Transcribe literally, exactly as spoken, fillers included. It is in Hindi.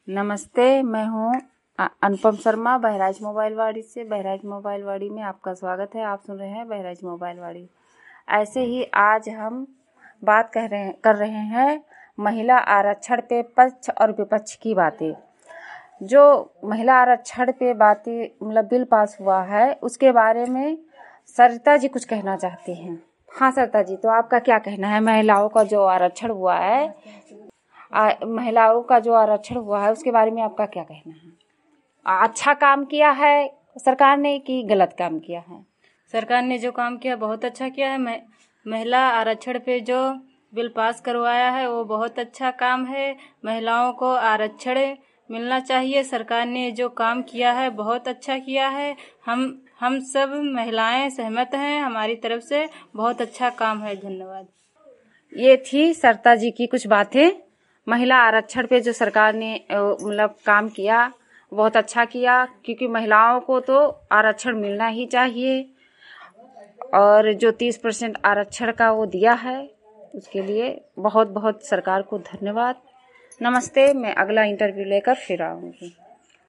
नमस्ते, मैं हूँ अनुपम शर्मा बहराइच मोबाइल वाड़ी से। बहराइच मोबाइल वाड़ी में आपका स्वागत है। आप सुन रहे हैं बहराइच मोबाइल वाड़ी। ऐसे ही आज हम बात कह रहे कर रहे हैं महिला आरक्षण पे पक्ष और विपक्ष की बातें। जो महिला आरक्षण पे बातें मतलब बिल पास हुआ है उसके बारे में सरिता जी कुछ कहना चाहती हैं। हाँ सरिता जी, तो आपका क्या कहना है? महिलाओं का जो आरक्षण हुआ है आ, महिलाओं का जो आरक्षण हुआ है उसके बारे में आपका क्या कहना है? अच्छा काम किया है सरकार ने कि गलत काम किया है? सरकार ने जो काम किया बहुत अच्छा किया है। महिला आरक्षण पे जो बिल पास करवाया है वो बहुत अच्छा काम है। महिलाओं को आरक्षण मिलना चाहिए। सरकार ने जो काम किया है बहुत अच्छा किया है। हम हम सब महिलाएं सहमत हैं। हमारी तरफ से बहुत अच्छा काम है। धन्यवाद। ये थी सरिता जी की कुछ बातें। महिला आरक्षण पे जो सरकार ने मतलब काम किया बहुत अच्छा किया, क्योंकि महिलाओं को तो आरक्षण मिलना ही चाहिए। और जो तीस परसेंट आरक्षण का वो दिया है उसके लिए बहुत बहुत सरकार को धन्यवाद। नमस्ते, मैं अगला इंटरव्यू लेकर फिर आऊंगी।